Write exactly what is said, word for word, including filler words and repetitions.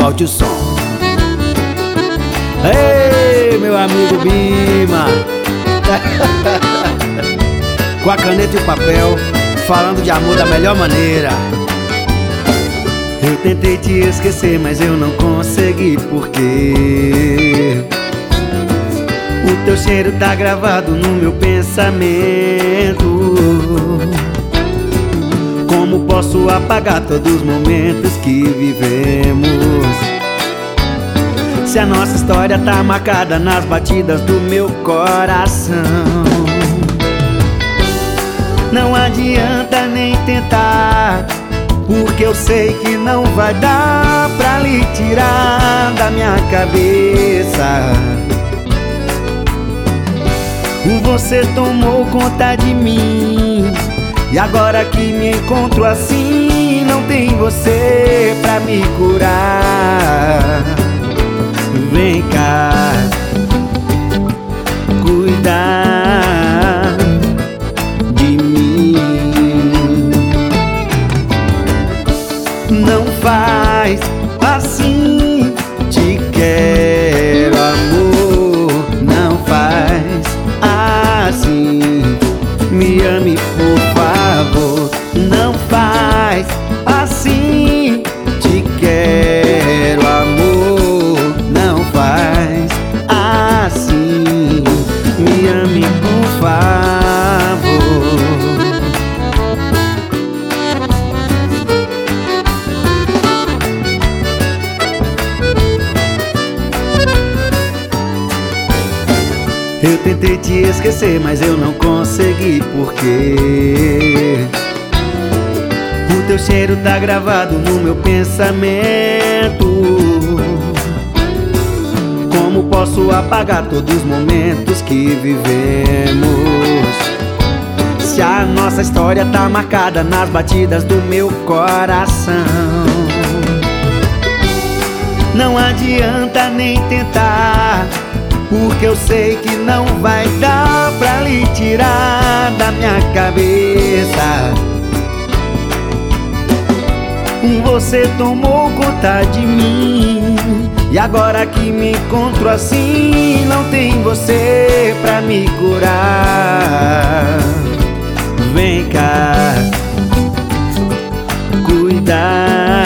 Solte o som. Ei, meu amigo Bima. Com a caneta e o papel, falando de amor da melhor maneira. Eu tentei te esquecer, mas eu não consegui, porque o teu cheiro tá gravado no meu pensamento. Como posso apagar todos os momentos que vivemos, se a nossa história tá marcada nas batidas do meu coração? Não adianta nem tentar, porque eu sei que não vai dar pra lhe tirar da minha cabeça. Você tomou conta de mim, e agora que me encontro assim, não tem você pra me curar. Vem cá, cuidar de mim. Não faz assim, te quero, amor. Não faz assim, me ame por favor. Não faz assim, te quero, amor. Não faz assim, me ame por favor. Eu tentei te esquecer, mas eu não consegui, porque o teu cheiro tá gravado no meu pensamento. Como posso apagar todos os momentos que vivemos, se a nossa história tá marcada nas batidas do meu coração? Não adianta nem tentar, porque eu sei que não vai dar pra lhe tirar da minha cabeça. Você tomou conta de mim, e agora que me encontro assim, não tem você pra me curar. Vem cá, cuidar